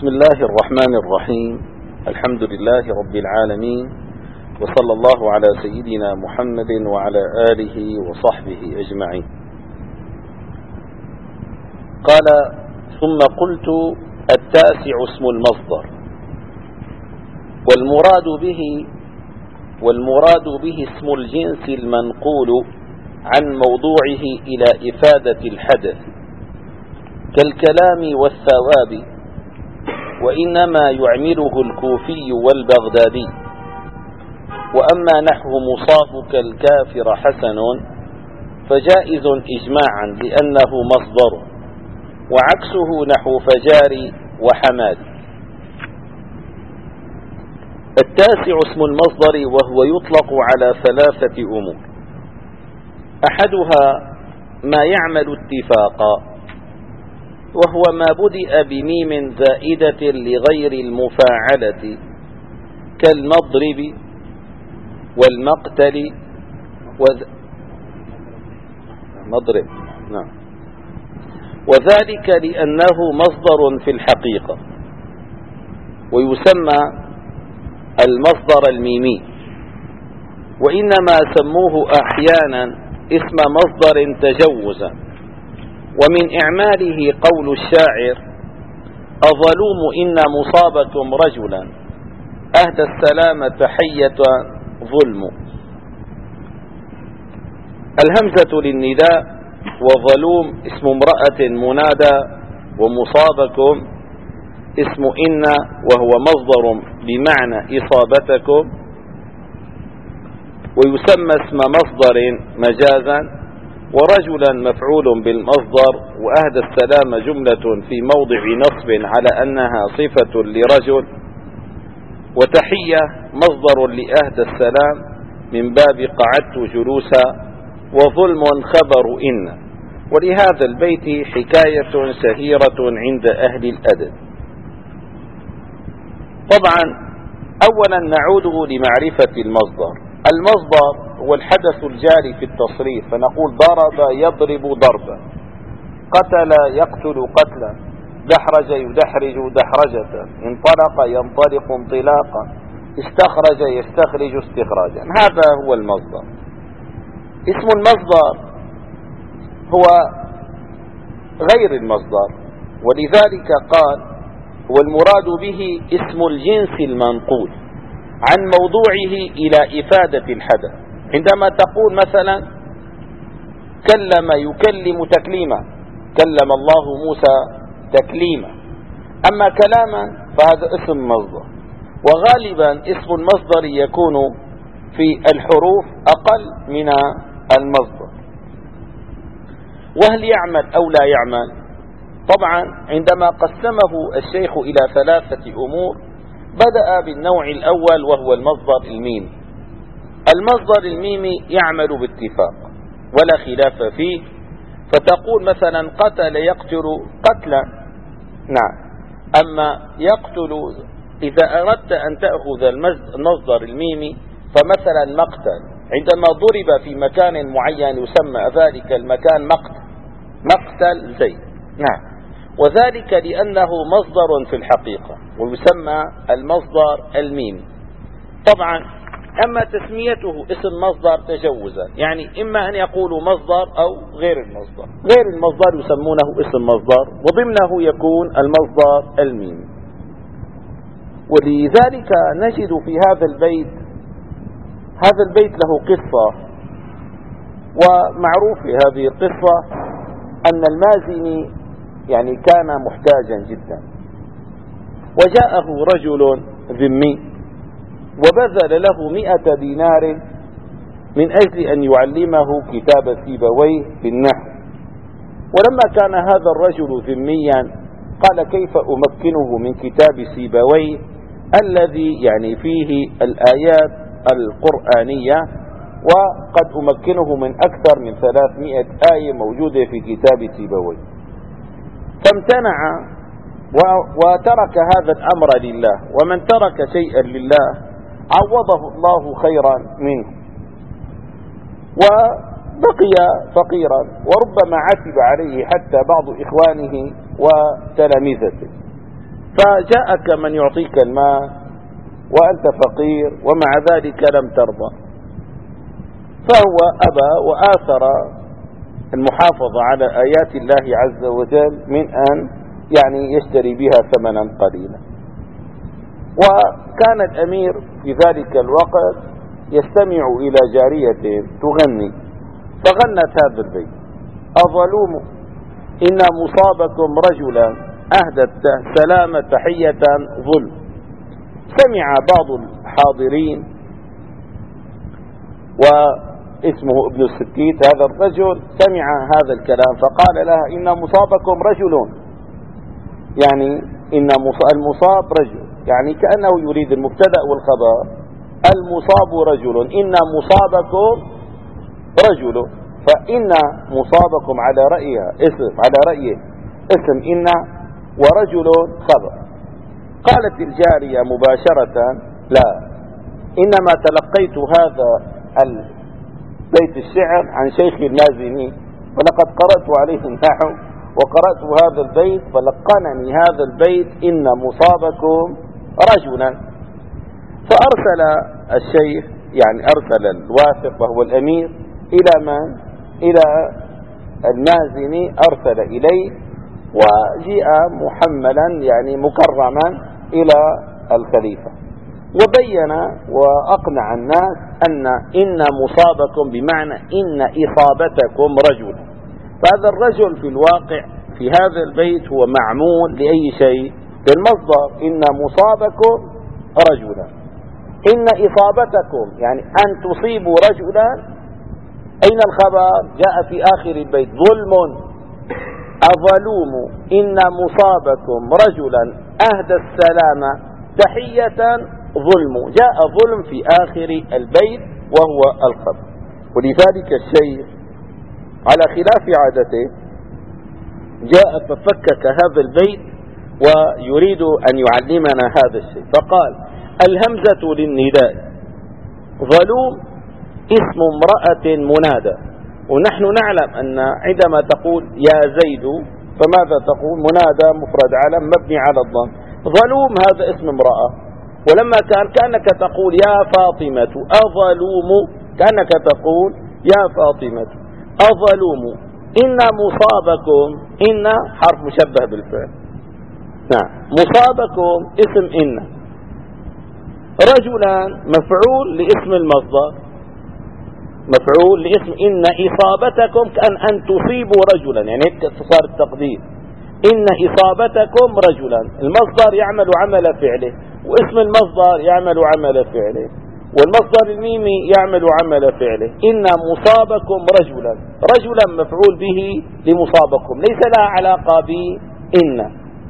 بسم الله الرحمن الرحيم. الحمد لله رب العالمين، وصلى الله على سيدنا محمد وعلى آله وصحبه أجمعين. قال: ثم قلت: التاسع اسم المصدر، والمراد به اسم الجنس المنقول عن موضوعه إلى إفادة الحدث كالكلام والثواب، وإنما يعمله الكوفي والبغدادي. وأما نحو مصابك الكافر حسن فجائز إجماعا لأنه مصدر، وعكسه نحو فجار وحماد. التاسع اسم المصدر، وهو يطلق على ثلاثة أمور: أحدها ما يعمل اتفاقا، وهو ما بدأ بميم زائدة لغير المفاعلة كالمضرب والمقتل وذلك لأنه مصدر في الحقيقة، ويسمى المصدر الميمي، وإنما سموه أحيانا اسم مصدر تجوزا. ومن إعماله قول الشاعر: أظلوم إن مصابكم رجلا أهدى السلام تحية ظلم. الهمزة للنداء، وظلوم اسم امرأة منادى، ومصابكم اسم إن وهو مصدر بمعنى إصابتكم، ويسمى اسم مصدر مجازا. ورجلا مفعول بالمصدر، وأهدى السلام جملة في موضع نصب على أنها صفة لرجل، وتحية مصدر لأهدى السلام من باب قعدت جلوسا، وظلم خبر إن. ولهذا البيت حكاية شهيرة عند أهل الأدب. طبعا أولا نعود لمعرفة المصدر. المصدر هو الحدث الجاري في التصريف، فنقول ضرب يضرب ضربا، قتل يقتل قتلا، دحرج يدحرج دحرجة، انطلق ينطلق انطلاقا، استخرج يستخرج استخراجا. هذا هو المصدر. اسم المصدر هو غير المصدر، ولذلك قال: والمراد به اسم الجنس المنقول عن موضوعه إلى إفادة الحدث. عندما تقول مثلا كلم يكلم تكليما، كلم الله موسى تكليما، أما كلاما فهذا اسم مصدر. وغالبا اسم المصدر يكون في الحروف أقل من المصدر. وهل يعمل أو لا يعمل؟ طبعا عندما قسمه الشيخ إلى ثلاثة أمور، بدأ بالنوع الأول وهو المصدر الميمي. المصدر الميمي يعمل باتفاق ولا خلاف فيه، فتقول مثلا قتل يقتل قتلا، نعم. أما يقتل إذا أردت أن تأخذ المصدر الميمي فمثلا مقتل، عندما ضرب في مكان معين يسمى ذلك المكان مقتل زيد، نعم. وذلك لأنه مصدر في الحقيقة، ويسمى المصدر الميمي. طبعا أما تسميته اسم مصدر تجوزا، يعني إما أن يقولوا مصدر أو غير المصدر. غير المصدر يسمونه اسم مصدر، وضمنه يكون المصدر الميمي. ولذلك نجد في هذا البيت له قصة، ومعروف في هذه القصة أن المازني يعني كان محتاجا جدا، وجاءه رجل ذمي وبذل له 100 دينار من أجل أن يعلمه كتاب سيبويه في النحو. ولما كان هذا الرجل ذميا قال: كيف أمكنه من كتاب سيبويه الذي يعني فيه الآيات القرآنية، وقد أمكنه من أكثر من 300 آية موجودة في كتاب سيبويه. فامتنع وترك هذا الأمر لله، ومن ترك شيئا لله عوضه الله خيرا منه، وبقي فقيرا، وربما عتب عليه حتى بعض إخوانه وتلامذته. فجاءك من يعطيك المال وأنت فقير ومع ذلك لم ترضى، فهو أبى وآثر المحافظة على آيات الله عز وجل من أن يعني يشتري بها ثمنا قليلا. وكان الأمير في ذلك الوقت يستمع إلى جارية تغني، فغنت هذا البيت: أظلوم إن مصابكم رجلا أهدت سلام تحية ظلم. سمع بعض الحاضرين واسمه ابن السكيت هذا الرجل سمع هذا الكلام فقال لها: إن مصابكم رجل، يعني إن المصاب رجل، يعني كأنه يريد المبتدأ والخبر. المصاب رجل، إن مصابكم رجل، فإن مصابكم على رأيها اسم، على رأيه اسم إن، ورجل خبر. قالت الجارية مباشرة: لا، إنما تلقيت هذا بيت الشعر عن شيخ المازني، ولقد قرأت عليه النحو وقرأت هذا البيت فلقنني هذا البيت: إن مصابكم رجلا. فأرسل الشيخ، يعني أرسل الواثق وهو الأمير إلى من؟ إلى المازني، أرسل إليه وجيء محملا يعني مكرما إلى الخليفة، وبين وأقنع الناس إن مصابكم بمعنى إن إصابتكم رجل. فهذا الرجل في الواقع في هذا البيت هو معمول لأي شيء؟ للمصدر إن مصابكم رجلا. إن إصابتكم يعني أن تصيبوا رجلا. أين الخبر؟ جاء في آخر البيت: ظلم أظلوم إن مصابكم رجلا أهدى السلام تحية ظلم. جاء ظلم في آخر البيت وهو الخبر. ولذلك الشيخ على خلاف عادته جاء ففكك هذا البيت ويريد أن يعلمنا هذا الشيء، فقال: الهمزة للنداء، ظلوم اسم امرأة منادى. ونحن نعلم أن عندما تقول يا زيد فماذا تقول؟ منادى مفرد علم مبني على الضم. ظلوم هذا اسم امرأة، ولما كأنك تقول يا فاطمة أظلوم، كأنك تقول يا فاطمة أظلوم إن مصابكم، إن حرف مشبه بالفعل، نعم، مصابكم اسم إن، رجلا مفعول لاسم المصدر، مفعول لاسم إن إصابتكم كأن أن تصيبوا رجلا، يعني هيك صار التقدير: إن إصابتكم رجلا. المصدر يعمل عمل فعله، واسم المصدر يعمل عمل فعله، والمصدر الميمي يعمل عمل فعله. إن مصابكم رجلا، رجلا مفعول به لمصابكم، ليس لها علاقة بإن.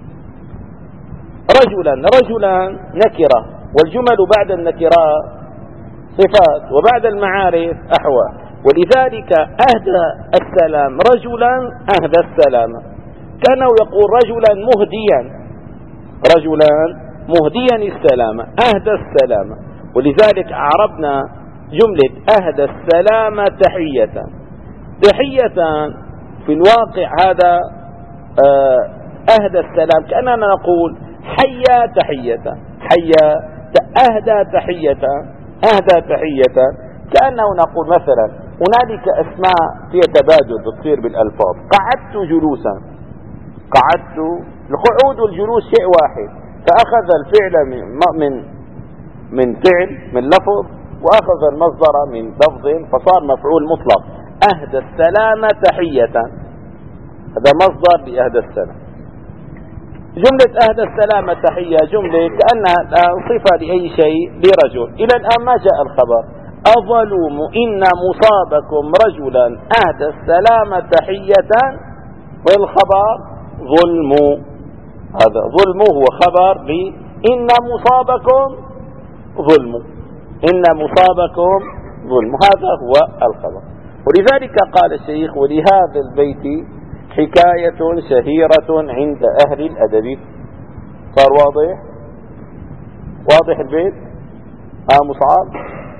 رجلا نكرة، والجمل بعد النكرات صفات، وبعد المعارف أحوال. ولذلك أهدى السلام رجلا، أهدى السلام، كانه يقول رجلا مهديا، رجلا مهديا السلام، أهدى السلام. ولذلك أعربنا جملة أهدى السلام تحية. تحية في الواقع هذا أهدى السلام كأننا نقول حيا تحية، حيا أهدى تحية، أهدى تحية، كأنه نقول مثلا هنالك أسماء فيها تبادل بتصير بالألفاظ. قعدت جلوسا، قعدت، القعود والجلوس شيء واحد، فأخذ الفعل من فعل من لفظ، وأخذ المصدر من لفظ، فصار مفعول مطلق. أهدى السلام تحية، هذا مصدر لأهدى السلام. جملة أهدى السلام تحية جملة كأنها صفة لأي شيء لرجل. إلى الآن ما جاء الخبر. أظلوم إن مصابكم رجلا أهدى السلام تحية، والخبر ظلم، هذا ظلم هو خبر إن مصابكم ظلم، إن مصابكم ظلم، هذا هو الخبر. ولذلك قال الشيخ: ولهذا البيت حكاية شهيرة عند أهل الأدب. صار واضح؟ واضح البيت؟ مصعب؟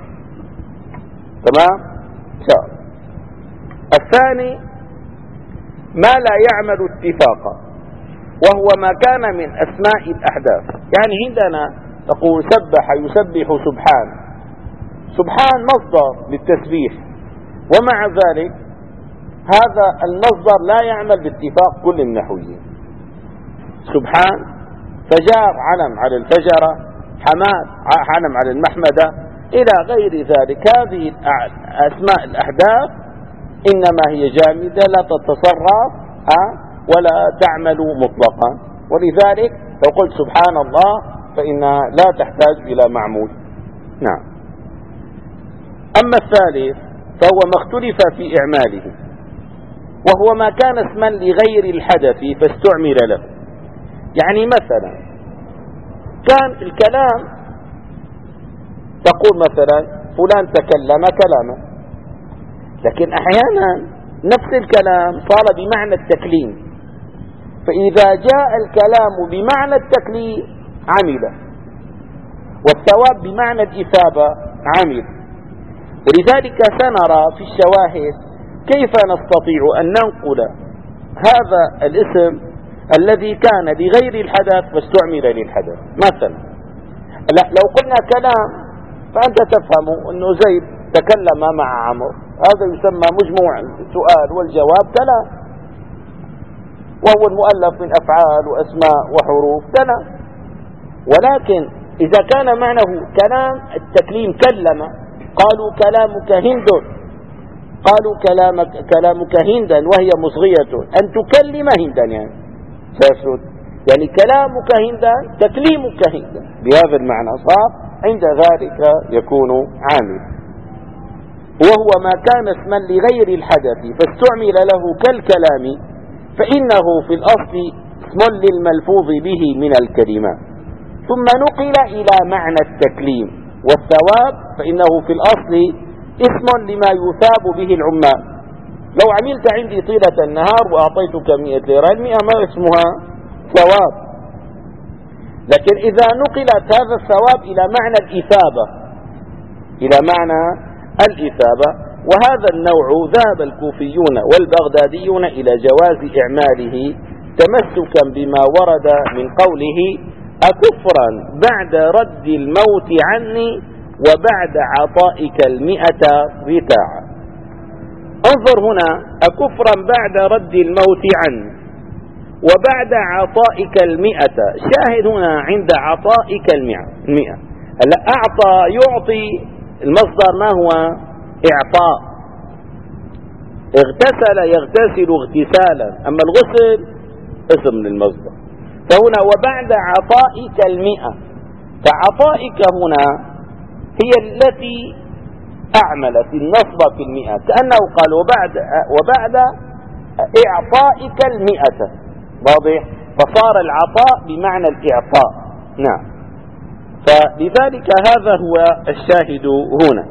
تمام؟ شاء. الثاني: ما لا يعمل اتفاقا. وهو ما كان من أسماء الأحداث. يعني عندنا تقول سبح يسبح سبحان، سبحان مصدر للتسبيح، ومع ذلك هذا المصدر لا يعمل باتفاق كل النحويين. سبحان فجار علم على الفجرة، حماد علم على المحمدة، إلى غير ذلك. هذه أسماء الأحداث إنما هي جامدة لا تتصرف ولا تعمل مطلقا، ولذلك لو قلت سبحان الله فإنها لا تحتاج إلى معمول. نعم. أما الثالث فهو ما اختلف في إعماله، وهو ما كان اسما لغير الحدث فاستعمل له. يعني مثلا كان الكلام تقول مثلا فلان تكلم كلاما، لكن أحيانا نفس الكلام صار بمعنى التكليم، فإذا جاء الكلام بمعنى التكليم عمل، والثواب بمعنى الإثابة عمل. ولذلك سنرى في الشواهد كيف نستطيع أن ننقل هذا الاسم الذي كان لغير الحدث واستعمل للحدث. مثلا لو قلنا كلام فأنت تفهم أنه زيد تكلم مع عمرو، هذا يسمى مجموع السؤال والجواب كلام، وهو المؤلف من أفعال وأسماء وحروف كلام. ولكن إذا كان معناه كلام التكليم كلم، قالوا كلامك هند، قالوا كلامك هندا وهي مصغية، أن تكلم هندا يعني سيسود، يعني كلامك هندا تكليمك هندا، بهذا المعنى صار عند ذلك يكون عامل. وهو ما كان اسما لغير الحدث فاستعمل له كالكلام، فإنه في الأصل اسم للملفوظ به من الكلمات، ثم نقل إلى معنى التكليم والثواب، فإنه في الأصل اسم لما يثاب به العمال. لو عملت عندي طيلة النهار وأعطيتك 100 ليرة، 100 ما اسمها ثواب، لكن إذا نقلت هذا الثواب إلى معنى الإثابة، إلى معنى الإثابة، وهذا النوع ذهب الكوفيون والبغداديون إلى جواز إعماله تمسكا بما ورد من قوله أكفرا بعد رد الموت عني وبعد عطائك 100 رتاعا. انظر هنا، أكفرا بعد رد الموت عني وبعد عطائك 100، شاهد هنا عند عطائك 100. هلا أعطى يعطي، المصدر ما هو؟ إعطاء. اغتسل يغتسل اغتسالا، أما الغسل اسم للمصدر. فهنا وبعد عطائك 100، فعطائك هنا هي التي أعملت النصب في 100، كأنه قال وبعد إعطائك 100، واضح؟ فصار العطاء بمعنى الإعطاء. نعم. فلذلك هذا هو الشاهد هنا.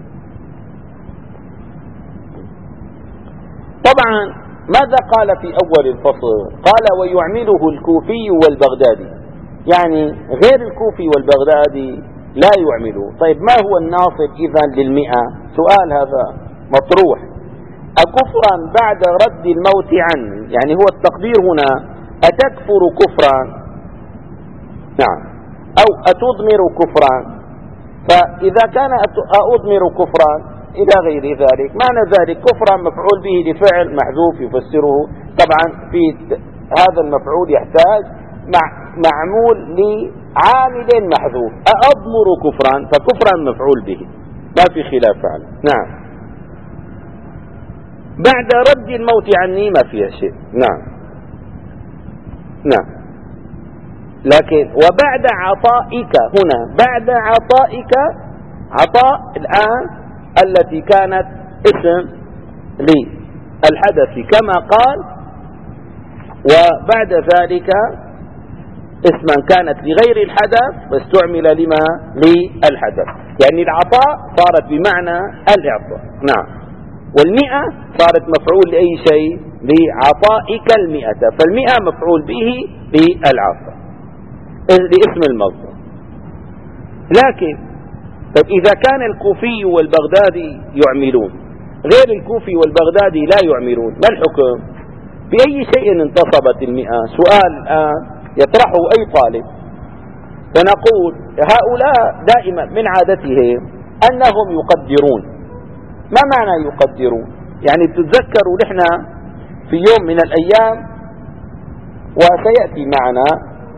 طبعا ماذا قال في أول الفصل؟ قال ويعمله الكوفي والبغدادي، يعني غير الكوفي والبغدادي لا يعملوا. طيب ما هو الناصب إذن لل100؟ سؤال هذا مطروح. أكفرا بعد رد الموت عني، يعني هو التقدير هنا أتكفر كفرا، نعم، أو أتضمر كفرا. فإذا كان أضمر كفرا إلى غير ذلك، معنى ذلك كفرا مفعول به لفعل محذوف يفسره. طبعا في هذا المفعول يحتاج معمول لعامل محذوف. أضمر كفرا، فكفرا مفعول به، ما في خلاف عنه. نعم. بعد رد الموت عني ما فيها شيء. نعم. نعم. لكن وبعد عطائك هنا، بعد عطائك، عطاء الآن التي كانت اسم للحدث كما قال، وبعد ذلك اسما كانت لغير الحدث واستعمل لما للحدث، يعني العطاء صارت بمعنى الإعطاء. نعم. 100 صارت مفعول لأي شيء؟ لعطائك 100، فال100 مفعول به للعطاء لاسم المصدر. لكن طيب إذا كان الكوفي والبغدادي يعملون، غير الكوفي والبغدادي لا يعملون، ما الحكم؟ بأي شيء انتصبت المئة؟ سؤال الآن يطرحه أي طالب، فنقول هؤلاء دائما من عادتهم أنهم يقدرون. ما معنى يقدرون؟ يعني بتتذكروا نحن في يوم من الأيام وسيأتي معنا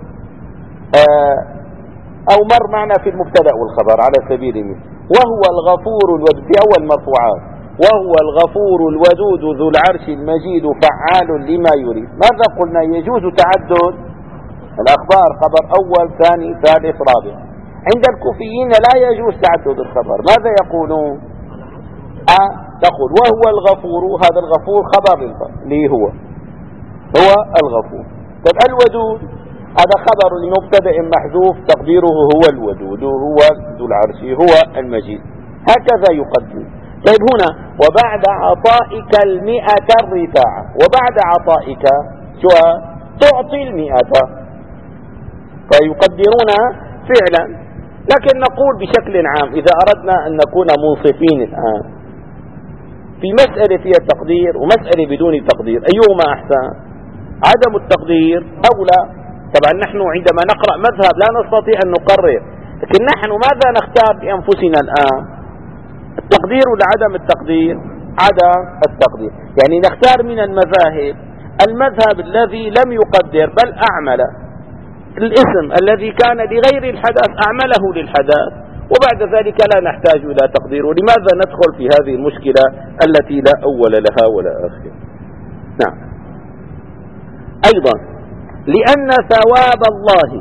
أو مر معنا في المبتدأ والخبر على سبيل المثال، وهو الغفور الودود في أول مرفوعات، وهو الغفور الودود ذو العرش المجيد فعال لما يريد. ماذا قلنا؟ يجوز تعدد الأخبار، خبر أول ثاني ثالث رابع. عند الكوفيين لا يجوز تعدد الخبر، ماذا يقولون؟ تقول وهو الغفور، هذا الغفور خبر لي هو الغفور. طب الودود هذا خبر لمبتدأ محذوف تقديره هو الودود، هو ذو العرش، هو المجيد. هكذا يقدم. طيب هنا وبعد عطائك 100 الرفاعة، وبعد عطائك شو تعطي 100، فيقدرون فعلا. لكن نقول بشكل عام إذا أردنا أن نكون منصفين الآن في مسألة فيها تقدير ومسألة بدون تقدير، أيهما أحسن؟ عدم التقدير أولى. طبعا نحن عندما نقرأ مذهب لا نستطيع أن نقرر، لكن نحن ماذا نختار بأنفسنا الآن؟ التقدير ولا عدم التقدير؟ عدم التقدير. يعني نختار من المذاهب المذهب الذي لم يقدر بل أعمل الاسم الذي كان لغير الحدث أعمله للحدث، وبعد ذلك لا نحتاج إلى تقديره. لماذا ندخل في هذه المشكلة التي لا أول لها ولا آخر؟ نعم. أيضا لأن ثواب الله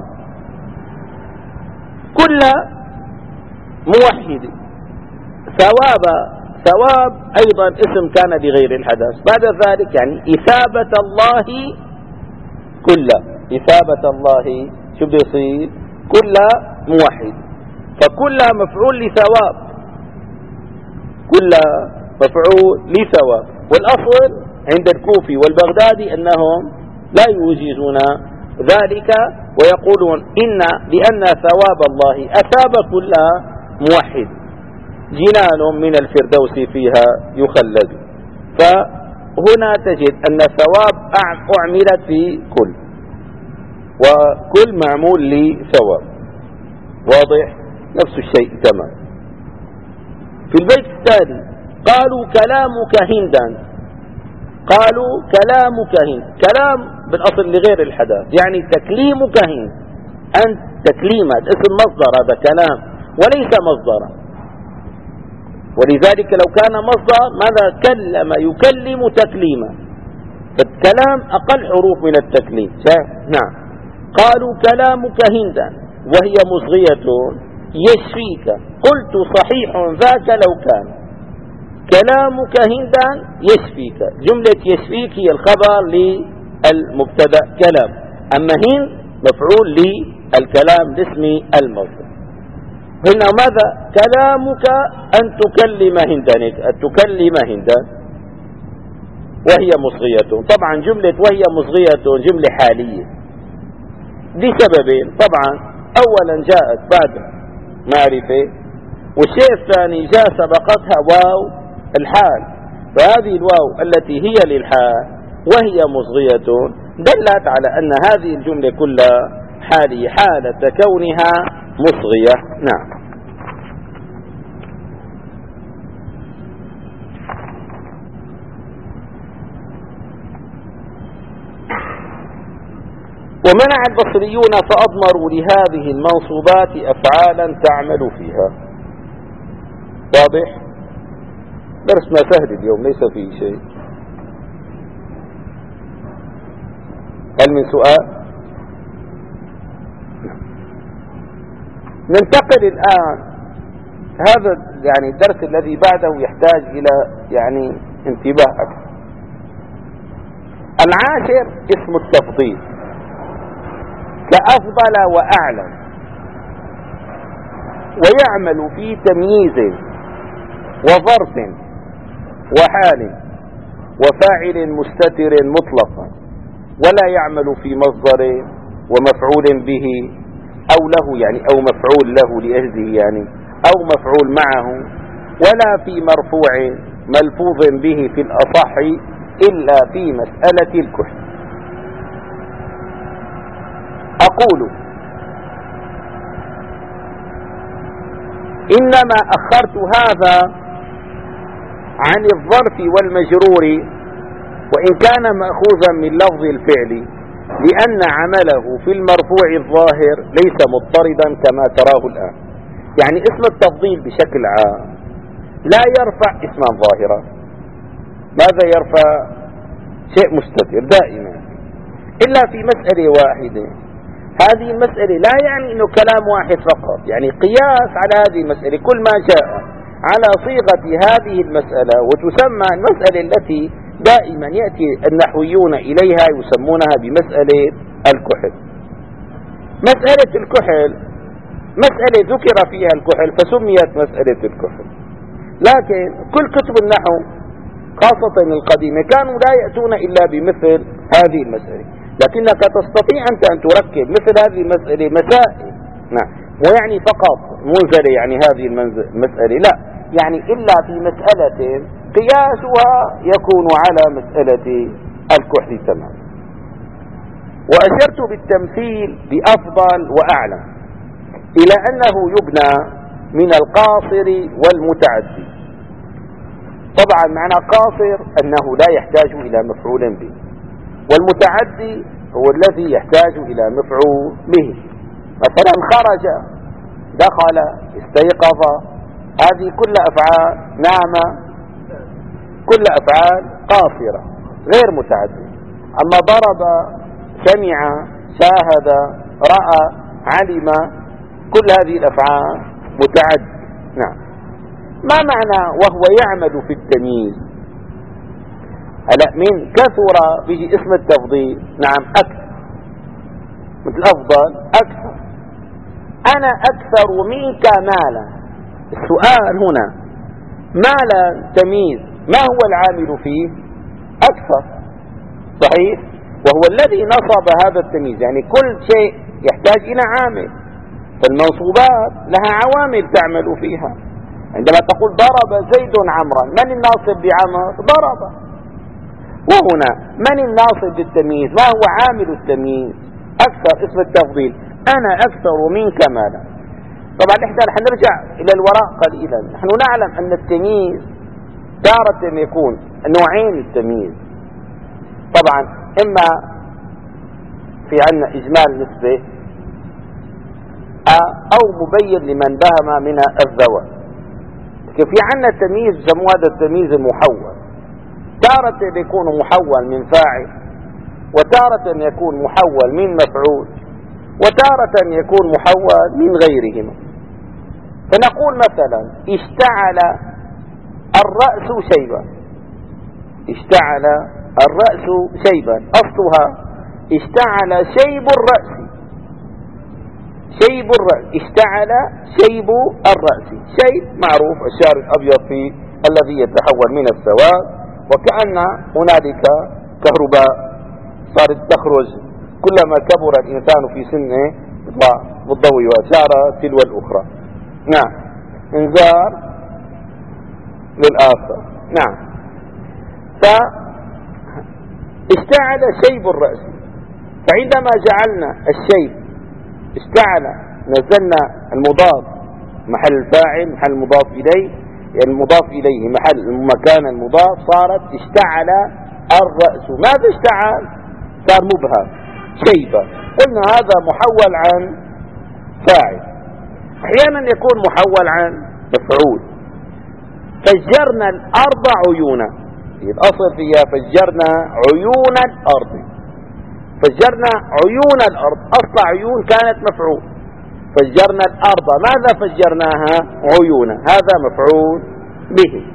كل موحد، ثواب أيضا اسم كان لغير الحدث. بعد ذلك يعني إثابة الله إثابة الله شو بده يصير؟ كل موحد، فكل مفعول لثواب، كل مفعول لثواب. والأصل عند الكوفي والبغدادي أنهم لا يوجزون ذلك ويقولون لأن ثواب الله أثاب كل موحد، جنان من الفردوس فيها يخلد. فهنا تجد أن الثواب أعملت في كل، وكل معمول لثواب. واضح؟ نفس الشيء تمام. في البيت الثاني قالوا كلامك هندا، قالوا كلامك هند، كلام بالأصل لغير الحدث، يعني تكليمك هند، أنت تكليمات اسم مصدر، هذا كلام وليس مصدرا. ولذلك لو كان مصدر ماذا؟ كلم يكلم تكليما، فالكلام أقل حروف من التكليم. نعم. قالوا كلامك هندا وهي مصغية يشفيك، قلت صحيح ذاك لو كان كلامك هندا يشفيك. جملة يشفيك هي الخبر للمبتدأ كلام، أما هند مفعول للكلام لاسم المصدر. هنا ماذا؟ كلامك أن تكلم هندا، أن تكلم هندا وهي مصغية. طبعا جملة وهي مصغية جملة حالية لسببين. طبعا أولا جاءت بعد معرفة، والشيء الثاني جاء سبقتها واو الحال، فهذه الواو التي هي للحال وهي مصغية دلت على أن هذه الجملة كلها حالية حالة كونها مصغية. نعم. ومنع البصريون فأضمروا لهذه المنصوبات أفعالا تعمل فيها. واضح؟ درسنا سهل اليوم ليس فيه شيء. هل من سؤال؟ ننتقل الآن، هذا يعني الدرس الذي بعده يحتاج إلى يعني انتباه أكثر. العاشر اسم التفضيل كأفضل وأعلم، ويعمل في تمييز وظرف وحال وفاعل مستتر مطلقا، ولا يعمل في مصدر ومفعول به أو له يعني أو مفعول له لأجله يعني أو مفعول معه، ولا في مرفوع ملفوظ به في الأصح إلا في مسألة الكحل. أقول إنما أخرت هذا عن الظرف والمجرور وإن كان مأخوذا من لفظ الفعل، لأن عمله في المرفوع الظاهر ليس مضطردا كما تراه الآن. يعني اسم التفضيل بشكل عام لا يرفع اسما ظاهرا. ماذا يرفع؟ شيء مستتر دائما، إلا في مسألة واحدة. هذه المسألة لا يعني أنه كلام واحد فقط، يعني قياس على هذه المسألة كل ما جاء على صيغة هذه المسألة، وتسمى المسألة التي دائما يأتي النحويون إليها يسمونها بمسألة الكحل. مسألة الكحل مسألة ذكر فيها الكحل فسميت مسألة الكحل، لكن كل كتب النحو خاصة القديمة كانوا لا يأتون إلا بمثل هذه المسألة، لكنك تستطيع أنت أن تركب مثل هذه المسألة مسائل. نعم، ويعني فقط منزلة يعني هذه المسألة، لا، يعني إلا في مسألة قياسها يكون على مسألة الكحل تماما. وأشرت بالتمثيل بأفضل وأعلى إلى أنه يبنى من القاصر والمتعدي. طبعا معنى قاصر أنه لا يحتاج إلى مفعول به، والمتعدي هو الذي يحتاج إلى مفعول به. مثلا خرج، دخل، استيقظ، هذه كل أفعال، نام، كل أفعال قاصرة غير متعدية. أما ضرب، سمع، شاهد، رأى، علم، كل هذه الأفعال متعد. نعم. ما معنى وهو يعمل في التمييز؟ هلا من كثر به اسم التفضيل، نعم أكثر، مثل أفضل، أكثر، أنا أكثر منك مالا. السؤال هنا مالا تمييز، ما هو العامل فيه؟ أكثر، صحيح، وهو الذي نصب هذا التمييز. يعني كل شيء يحتاج إلى عامل، فالمنصوبات لها عوامل تعمل فيها. عندما تقول ضرب زيد عمرا، من الناصب بعمر؟ ضرب. وهنا من الناصب بالتمييز؟ ما هو عامل التمييز؟ أكثر، اسم التفضيل، أنا أكثر منك مالا. طبعا احنا رح نرجع إلى الوراء قليلا. نحن نعلم أن التمييز تارة يكون نوعين. التمييز طبعا إما في عنا إجمال نسبة أو مبين لمن بهم من الذوات. في عنا التمييز يسموه هذا التمييز المحول، تارة يكون محول من فاعل، وتارة يكون محول من مفعول، وتارة يكون محول من غيرهما. فنقول مثلا اشتعل الرأس شيبا، اشتعل الرأس شيبا، أصلها اشتعل شيب الرأس، شيب الرأس، اشتعل شيب الرأس. شيب معروف، الشعر الأبيض في الذي يتحول من السواد، وكأن هنالك كهرباء صارت تخرج كلما كبر الإنسان في سنه بالضوء وشعر تلو الأخرى. نعم، انذار للآخر. نعم، فاشتعل شيب الرأس. فعندما جعلنا الشيب اشتعل، نزلنا المضاف محل الفاعل، محل المضاف إليه، يعني المضاف إليه محل مكان المضاف، صارت اشتعل الرأس. ماذا اشتعل؟ صار مبهم، شيبة. قلنا هذا محول عن فاعل، أحيانا يكون محول عن مفعول. فجرنا الأرض عيونا، الأصل فيها فجرنا عيون الأرض، فجرنا عيون الأرض، أصل عيون كانت مفعول، فجرنا الأرض، ماذا فجرناها؟ عيونا، هذا مفعول به.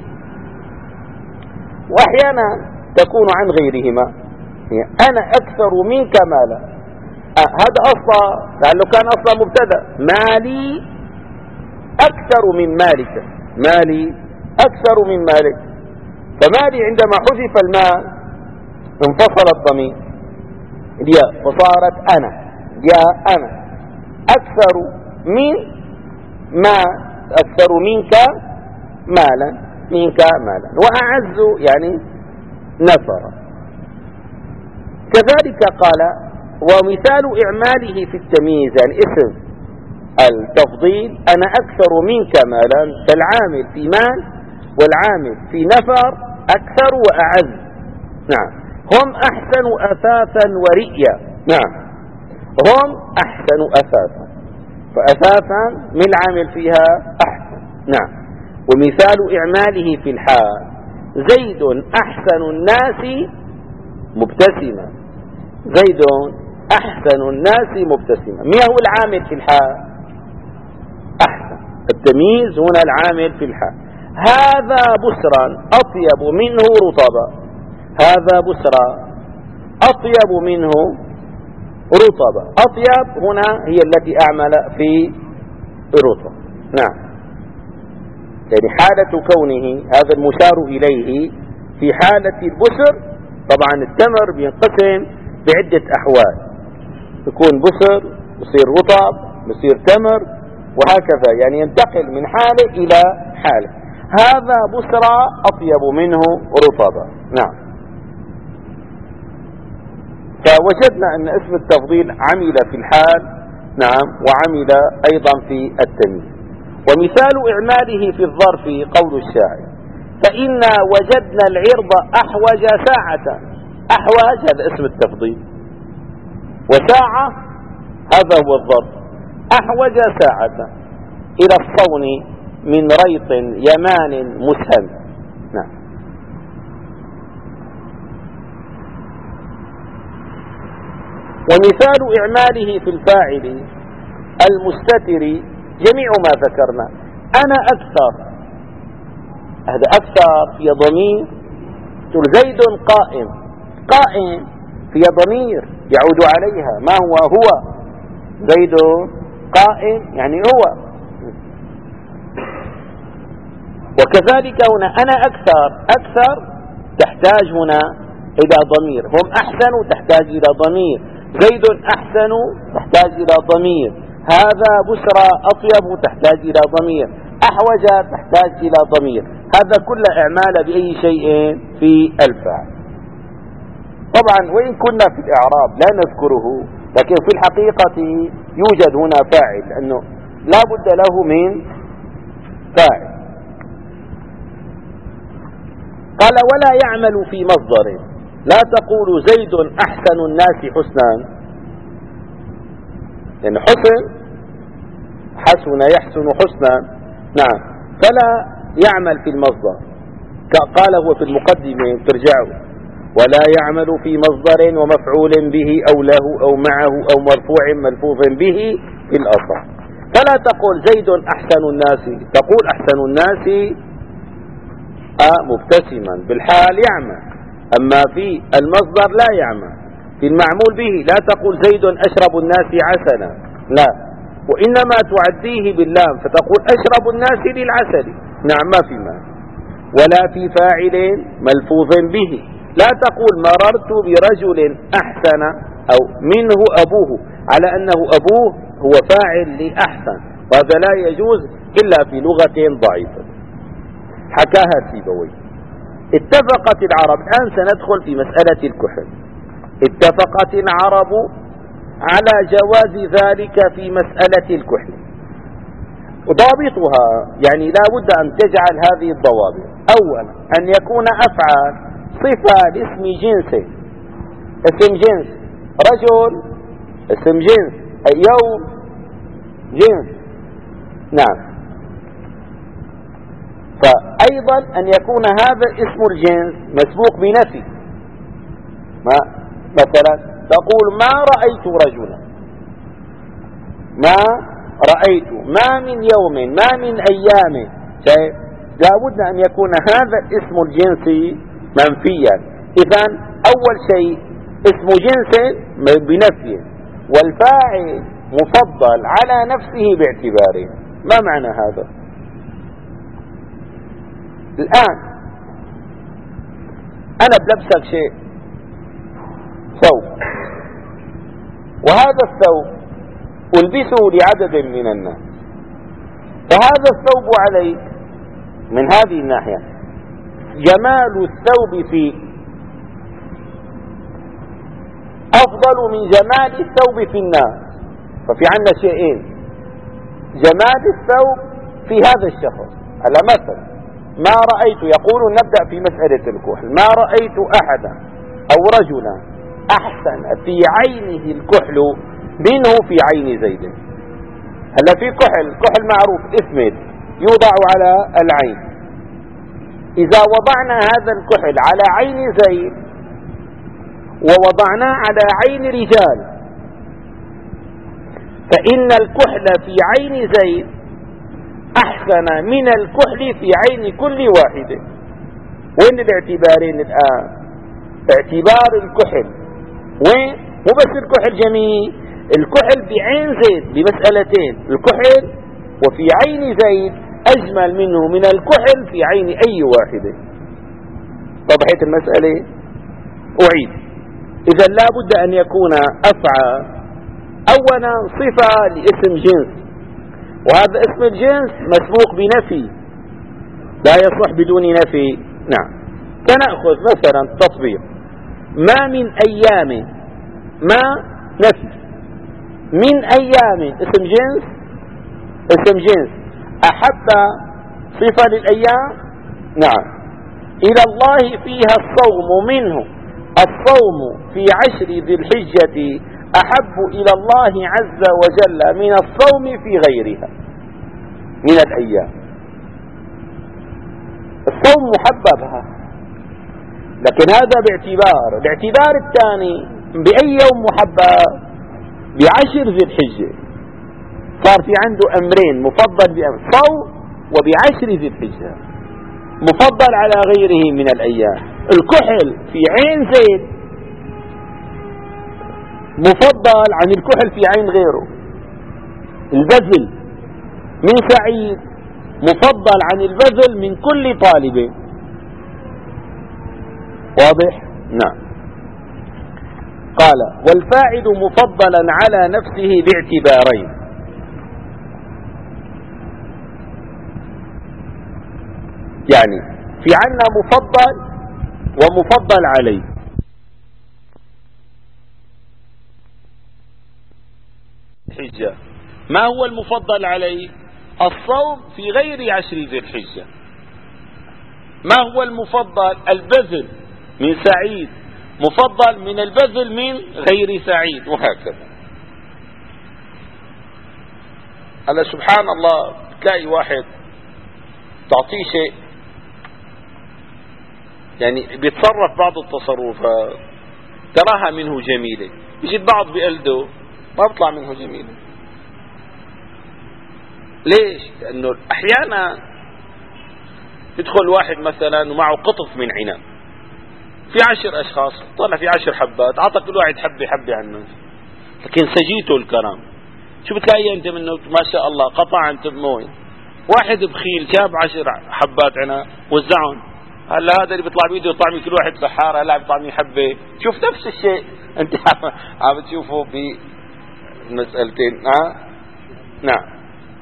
وأحيانا تكون عن غيرهما، أنا أكثر منك مالا، هذا أصلا لأنه كان أصلا مبتدأ، مالي أكثر من مالك، مالي أكثر من مالك. فمالي عندما حذف المال انفصل الضمير الياء فصارت أنا، يا أنا أكثر من ما، أكثر منك مالا، منك مالا. وأعز يعني نفر. كذلك قال ومثال إعماله في التمييز، يعني اسم التفضيل أنا أكثر منك مالا، فالعامل في مال والعامل في نفر أكثر وأعز. نعم. هم أحسن أثاثا ورئيا. نعم. هم أحسن أثاثا، فأثاثا من العامل فيها أحسن. نعم. ومثال إعماله في الحال زيد أحسن الناس مبتسما. زيد أحسن الناس مبتسما. ما هو العامل في الحال؟ أحسن. التمييز هنا العامل في الحال. هذا بسرا أطيب منه رطبا. هذا بسرا أطيب منه رطبا. أطيب هنا هي التي أعمل في رطب. نعم. يعني حالة كونه هذا المشار إليه في حالة البسر، طبعا التمر بينقسم بعدة أحوال، يكون بسر يصير رطب يصير تمر وهكذا، يعني ينتقل من حالة إلى حالة. هذا بسرى أطيب منه رطبا. نعم. فوجدنا أن اسم التفضيل عمل في الحال، نعم، وعمل أيضا في التمييز. ومثال إعماله في الظرف قول الشاعر فإنا وجدنا العرض أحوج ساعة. أحوج هذا اسم التفضيل، وساعة هذا هو الظرف. أحوج ساعة إلى الصون من ريط يمان مسهم. نعم. ومثال إعماله في الفاعل المستتر جميع ما ذكرنا. أنا أكثر، هذا أكثر في ضمير، تقول زيد قائم. قائم في ضمير يعود عليها ما هو زيد قائم يعني هو. وكذلك هنا أنا أكثر. أكثر تحتاج هنا إلى ضمير. هم أحسن تحتاج إلى ضمير. زيد أحسن تحتاج إلى ضمير. هذا بسرى أطيب تحتاج إلى ضمير. أحوج تحتاج إلى ضمير. هذا كل إعمال بأي شيء في الفاعل. طبعا وإن كنا في الإعراب لا نذكره، لكن في الحقيقة يوجد هنا فاعل، لأنه لا بد له من فاعل. قال ولا يعمل في مصدر. لا تقول زيد أحسن الناس حسنا، لأن حسن يحسن حسنا. نعم. فلا يعمل في المصدر. قال هو في المقدمة ترجعوا ولا يعمل في مصدر ومفعول به أو له أو معه أو مرفوع ملفوظ به في الأصل. فلا تقول زيد أحسن الناس، تقول أحسن الناس مبتسما بالحال يعمل. أما في المصدر لا يعمل. في المعمول به لا تقول زيد أشرب الناس عسلا، لا، وإنما تعديه باللام فتقول أشرب الناس للعسل. نعم ما في مال. ولا في فاعل ملفوظ به. لا تقول مررت برجل أحسن أو منه أبوه، على أنه أبوه هو فاعل لأحسن، وهذا لا يجوز إلا في لغة ضعيفة. حكاها سيبوي. اتفقت العرب، الآن سندخل في مسألة الكحل. اتفقت العرب على جواز ذلك في مسألة الكحل. وضابطها يعني لا بد أن تجعل هذه الضوابط. أولا أن يكون أفعال صفة لاسم جنس. اسم جنس رجل اسم جنس، يوم جنس. نعم. فأيضا أن يكون هذا اسم الجنس مسبوق بنفي. مثلا تقول ما رأيت رجلا، ما رأيت، ما من يوم، ما من أيام. لابد أن يكون هذا اسم الجنس منفيا. إذن أول شيء اسم جنس بنفي، والفاعل مفضل على نفسه باعتباره. ما معنى هذا؟ الآن أنا بلبسك شيء، ثوب، وهذا الثوب ألبسه لعدد من الناس، فهذا الثوب عليك من هذه الناحية. جمال الثوب فيك أفضل من جمال الثوب في الناس. ففي عندنا شيئين: جمال الثوب في هذا الشخص. هلا مثلا ما رأيت، يقول نبدأ في مسألة الكحل، ما رأيت أحدا أو رجلا أحسن في عينه الكحل منه في عين زيد. هلا في كحل معروف اسمه يوضع على العين. إذا وضعنا هذا الكحل على عين زيد ووضعناه على عين رجال، فإن الكحل في عين زيد أحسن من الكحل في عين كل واحد. وين الاعتبارين الآن؟ اعتبار الكحل وين؟ مو بس الكحل جميل، الكحل بعين زيد بمسألتين: الكحل وفي عين زيد أجمل منه من الكحل في عين أي واحد. وضحت المسألة؟ أعيد. إذا لا بد أن يكون أفعى أولا صفة لاسم جنس، وهذا اسم الجنس مسبوق بنفي، لا يصلح بدون نفي. نعم. سنأخذ مثلا تطبيق: ما من أيام، ما نفي، من أيام اسم جنس، اسم جنس، أحب صفة للأيام. نعم. إلى الله فيها الصوم منه، الصوم في 10 ذي الحجة أحب إلى الله عز وجل من الصوم في غيرها من الأيام. الصوم محببها، لكن هذا باعتبار. الاعتبار الثاني: بأي يوم محبب؟ ب10 ذي الحجة. صار في عنده أمرين: مفضل بأمر صوم وب10 ذي الحجة، مفضل على غيره من الأيام. الكحل في عين زيد مفضل عن الكحل في عين غيره. البذل من سعيد مفضل عن البذل من كل طالب. واضح؟ نعم. قال: والفاعل مفضلا على نفسه باعتبارين. يعني في عنا مفضل ومفضل عليه. الحجة ما هو المفضل عليه؟ الصوم في غير 10 ذي الحجة. ما هو المفضل؟ البذل من سعيد مفضل من البذل من غير سعيد، وهكذا. هلا سبحان الله، تلاقي واحد تعطيه شيء يعني بيتصرف بعض التصرفات تراها منه جميلة، يجي البعض بقلده ما بيطلع منه جميلة. ليش؟ لأنه أحيانا يدخل واحد مثلا ومعه قطف من عنب، في 10 أشخاص، طلع في 10 حبات، أعطى كل واحد حبة عنه، لكن سجيته الكرم. شو بتلاقي أنت منه؟ ما شاء الله قطع أنت بموي. واحد بخيل جاب 10 حبات عنب وزعهم. هلا هذا اللي بيطلع بيده يطعمي كل واحد سحارة، لا بيطعمي حبة. شوف نفس الشيء أنت عم تشوفه بمسألتين. نعم.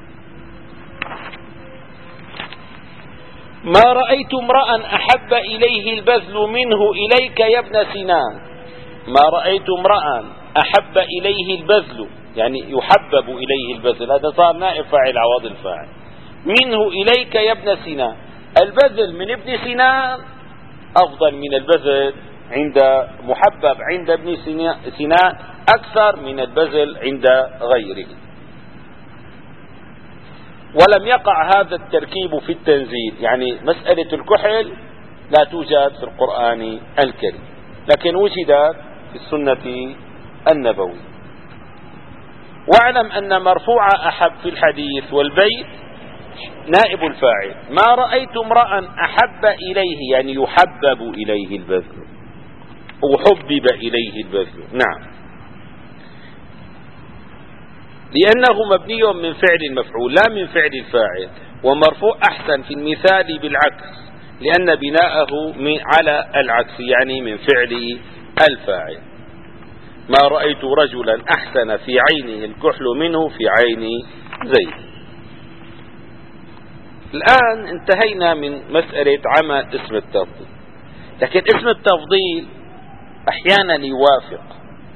ما رأيت امرأ أحب إليه البذل منه إليك يا ابن سنان. ما رأيت امرأ أحب إليه البذل، يعني يحبب إليه البذل، هذا صار نائب فاعل عوض الفاعل. منه إليك يا ابن سنان، البذل من ابن سنان أفضل من البذل عند محبب عند ابن سنان أكثر من البذل عند غيره. ولم يقع هذا التركيب في التنزيل، يعني مسألة الكحل لا توجد في القرآن الكريم، لكن وجدت في السنة النبوية. واعلم أن مرفوع أحب في الحديث والبيت نائب الفاعل. ما رأيت امرأ أحب إليه، يعني يحبب إليه البذل، وحبب إليه البذل. نعم، لأنه مبني من فعل المفعول لا من فعل الفاعل. ومرفوع أحسن في المثال بالعكس، لأن بناءه على العكس، يعني من فعل الفاعل. ما رأيت رجلا أحسن في عينه الكحل منه في عين زيد. الآن انتهينا من مسألة عمل اسم التفضيل، لكن اسم التفضيل أحيانا يوافق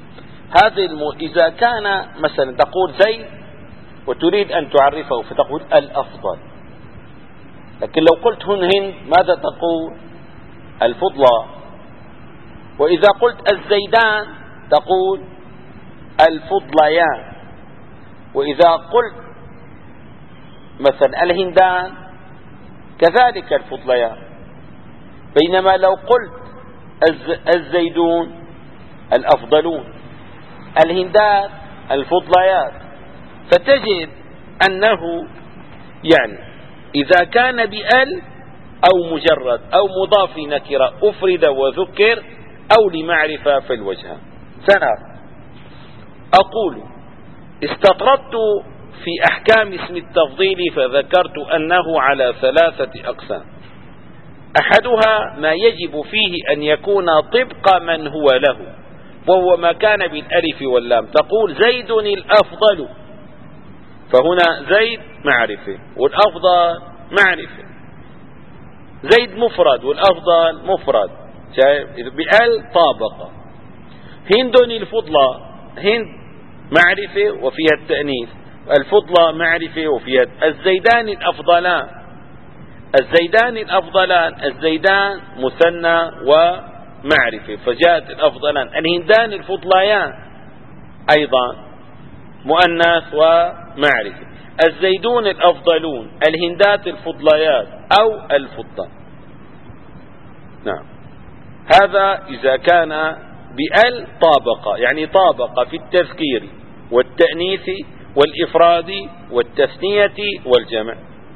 إذا كان مثلا تقول زيد وتريد أن تعرفه فتقول الأفضل، لكن لو قلت هند ماذا تقول؟ الفضلى. وإذا قلت الزيدان تقول الفضليان. وإذا قلت مثلا الهندان كذلك الفضليان. بينما لو قلت الزيدون الأفضلون، الهندات الفضليات. فتجد أنه يعني إذا كان بأل أو مجرد أو مضاف نكرة أفرد وذكر أو لمعرفة في الوجه. ثلاث، أقول استطردت في أحكام اسم التفضيل فذكرت أنه على 3 أقسام. أحدها ما يجب فيه أن يكون طبق من هو له، وهو ما كان بالألف واللام. تقول زيد الأفضل، فهنا زيد معرفة والأفضل معرفة. زيد مفرد والأفضل مفرد، بأل طابقة. هند الفضلى، هند معرفة وفيها التأنيث، الفضلى معرفة وفيها الزيدان الأفضلان. الزيدان الأفضلان، الزيدان مثنى ومعرفة فجاءت الأفضلان. الهندان الفضليان أيضا مؤنث ومعرفة. الزيدون الأفضلون، الهندات الفضليات أو الفضة. نعم، هذا إذا كان بأل طابقة، يعني طابقة في التذكير والتأنيث والإفراد والتثنية والجمع.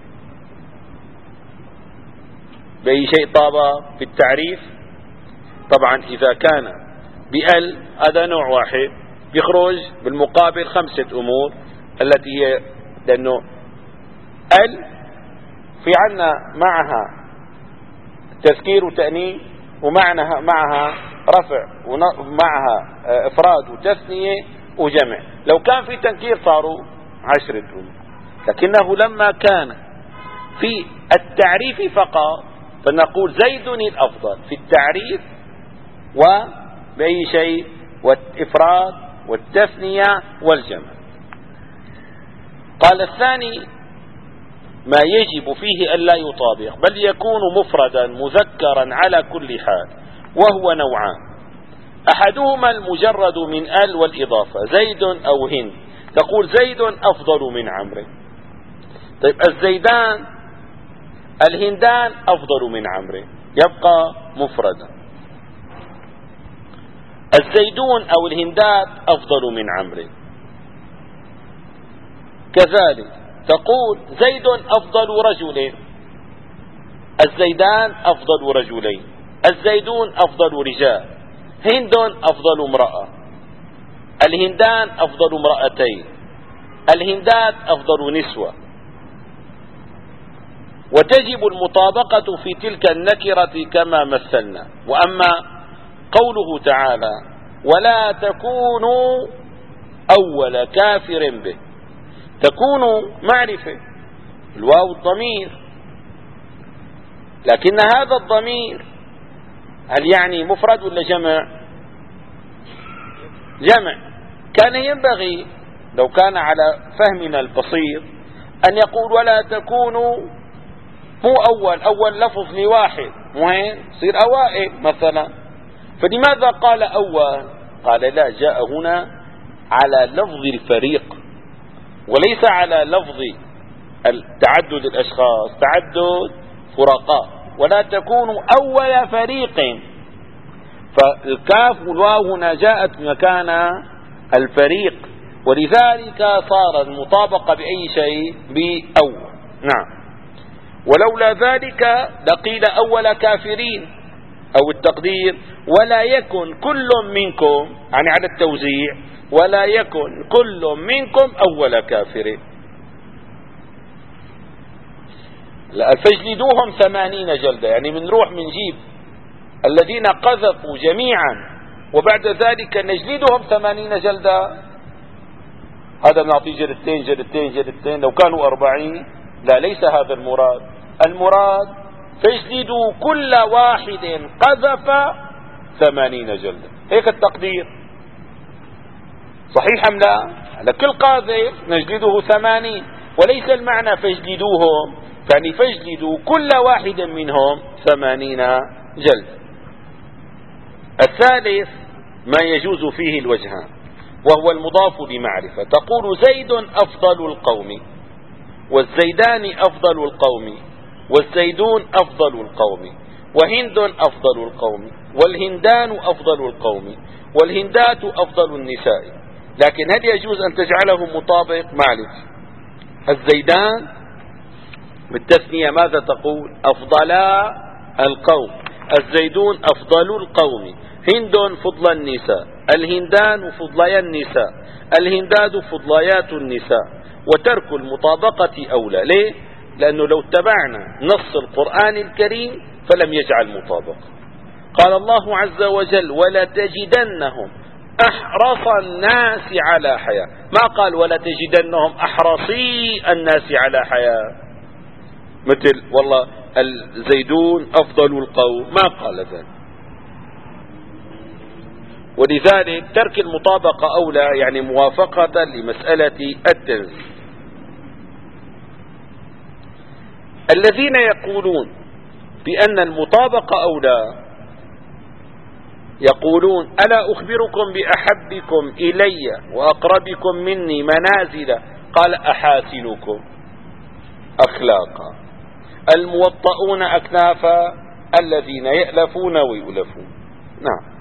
بأي شيء طابق في التعريف؟ طبعا إذا كان بأل هذا نوع واحد، بيخرج بالمقابل 5 أمور التي هي، لأنه ال في عنا معها تذكير وتأنيث ومعها رفع ومعها إفراد وتثنية وجمع. لو كان في تنكير صاروا 10 أمور، لكنه لما كان في التعريف فقط فنقول زيد الأفضل في التعريف وبأي شيء والإفراد والتثنية والجمع. قال الثاني ما يجب فيه ألا يطابق بل يكون مفردا مذكرا على كل حال، وهو نوعان. أحدهما المجرد من ال والإضافة، زيد أو هند. تقول زيد أفضل من عمرو. طيب الزيدان الهندان أفضل من عمرو، يبقى مفردا. الزيدون أو الهندات أفضل من عمرو. كذلك تقول زيد أفضل رجل، الزيدان أفضل رجلين، الزيدون أفضل رجال، هند أفضل امرأة، الهندان أفضل امرأتين، الهندات أفضل نسوة. وتجب المطابقة في تلك النكرة كما مثلنا. وأما قوله تعالى ولا تكونوا أول كافر به، تكونوا معرفة، الواو الضمير، لكن هذا الضمير هل يعني مفرد ولا جمع؟ جمع. كان ينبغي لو كان على فهمنا البسيط أن يقول ولا تكونوا، مو أول لفظ لواحد، وين صير أوائل مثلا. فلماذا قال أول؟ قال لا، جاء هنا على لفظ الفريق وليس على لفظ تعدد الأشخاص، تعدد فرقاء. ولا تكونوا أول فريق، فالكاف والواو هنا جاءت مكان الفريق، ولذلك صار المطابقة بأي شيء بأول. نعم. ولولا ذلك لقيل أول كافرين، أو التقدير ولا يكن كل منكم، يعني على التوزيع ولا يكن كل منكم أول كافر. فاجلدوهم 80 جلدة، يعني بنروح بنجيب الذين قذفوا جميعا وبعد ذلك نجلدهم 80 جلدة. هذا بنعطيه جلدتين جلدتين جلدتين، لو كانوا 40. لا، ليس هذا المراد. المراد فاجلدوا كل واحد قذف 80 جلدة، هيك التقدير. صحيح أم لا؟ على كل قاذف نجلده 80، وليس المعنى فاجلدوهم، يعني فاجلدوا كل واحد منهم 80 جلد. الثالث ما يجوز فيه الوجهان، وهو المضاف بمعرفة. تقول زيد أفضل القوم، والزيدان أفضل القوم، والزيدون أفضل القوم، وهند أفضل القوم، والهندان أفضل القوم، والهندات أفضل النساء. لكن هل يجوز أن تجعله مطابق؟ معلش، الزيدان بالتثنية ماذا تقول؟ أفضلا القوم، الزيدون أفضل القوم، هند فضل النساء، الهندان فضلي النساء، الهنداد فضليات النساء. وترك المطابقة أولى. ليه؟ لأنه لو اتبعنا نص القرآن الكريم فلم يجعل مطابقة. قال الله عز وجل ولتجدنهم أحرص الناس على حياة، ما قال ولتجدنهم أحرصي الناس على حياة، مثل والله الزيدون أفضل القوم، ما قال ذلك. ولذلك ترك المطابقة أولى، يعني موافقة لمسألة التنزيل. الذين يقولون بأن المطابقة أولى يقولون ألا أخبركم بأحبكم إلي وأقربكم مني منازل، قال أحاسنكم أخلاقا، الموطؤون أكنافا، الذين يألفون ويؤلفون. نعم.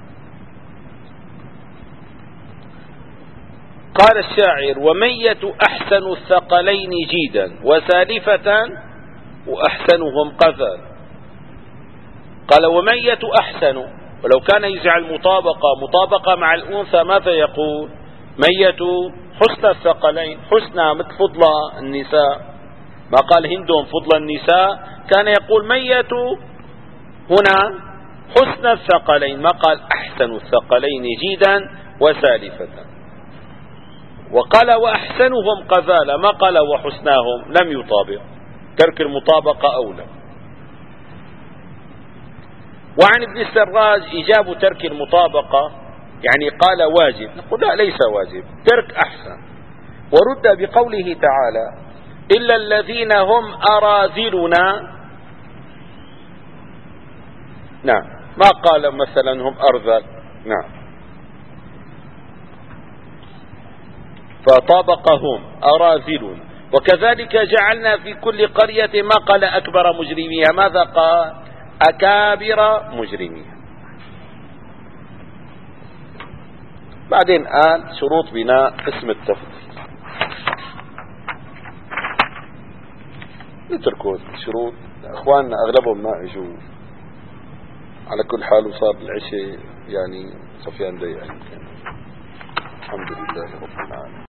قال الشاعر ومية أحسن الثقلين جيدا وسالفة وأحسنهم قذا. قال ومية أحسن، ولو كان يجعل مطابقة مع الأنثى ماذا يقول؟ مية حسن الثقلين، حسنى مثل فضل النساء، ما قال هندهم فضل النساء، كان يقول مية هنا حسن الثقلين، ما قال أحسن الثقلين جيدا وسالفة. وقال وأحسنهم قذالة، ما قال وحسناهم، لم يطابق. ترك المطابقة أولى. وعن ابن السراج إيجاب ترك المطابقة، يعني قال واجب، نقول لا ليس واجب، ترك أحسن. ورد بقوله تعالى إلا الذين هم أراذلنا، نعم، ما قال مثلا هم أرذل، نعم، فطابقهم أراذل. وكذلك جعلنا في كل قرية ما قال أكبر مجرميها، ماذا قال؟ أكابر مجرميها. بعدين قال شروط بناء اسم التفضيل، نتركوا الشروط، اخواننا اغلبهم ما اجوا. على كل حال وصار العشاء يعني صفيان ضيق. الحمد لله رب العالمين.